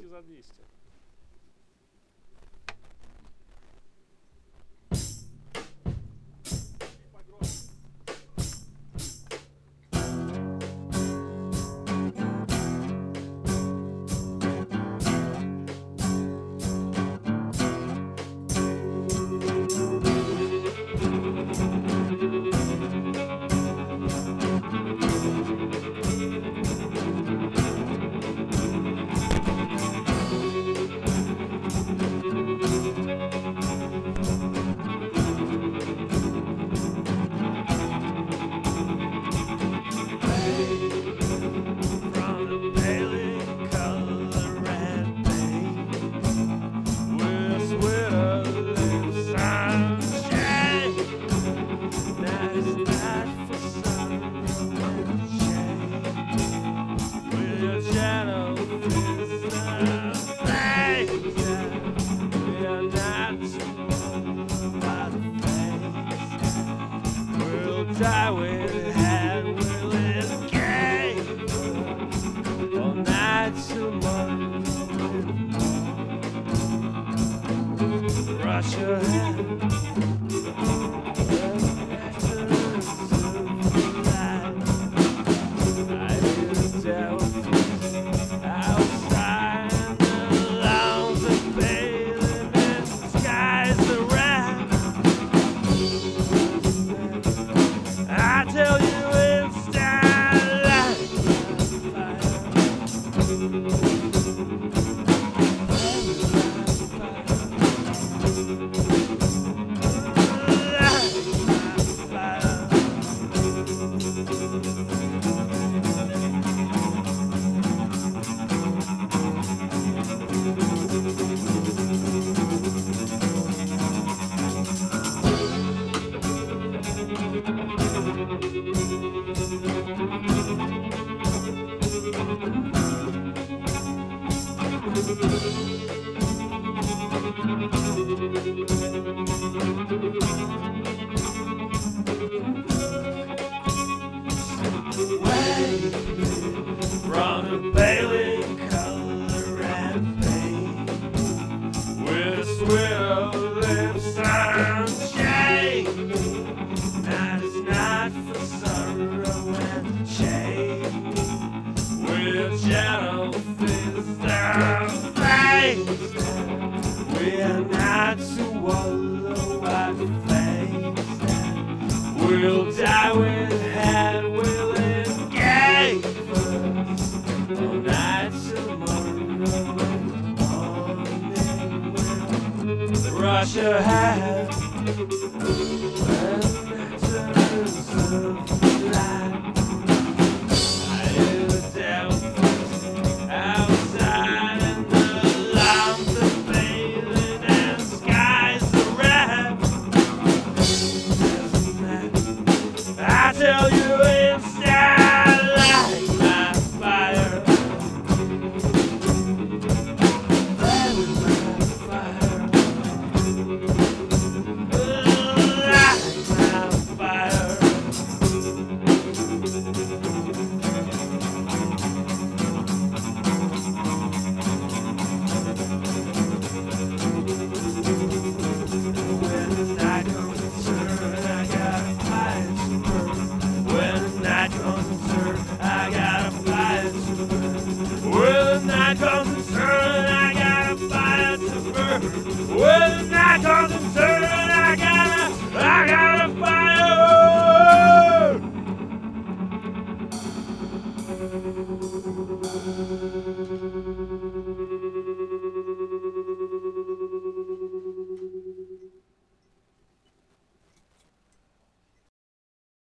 их за 200. Die with head will escape all night tomorrow. Rush your head. From the Bailey color and paint, with a swill lips unchained. Night is not for sorrow and shame, with gentle fists and face. We are not to wallow our face. We'll die with head, we'll escape all night tomorrow. Morning will rush ahead when it turns of light. I hear the devil outside and the lamps are fading and skies are red. I tell you instead, light my fire. Light my fire. Light my fire. When the night comes to turn, I got a fire to burn. When the night comes to turn, I got a fire to burn. When the night comes to turn, I got a fire to burn. When the night comes to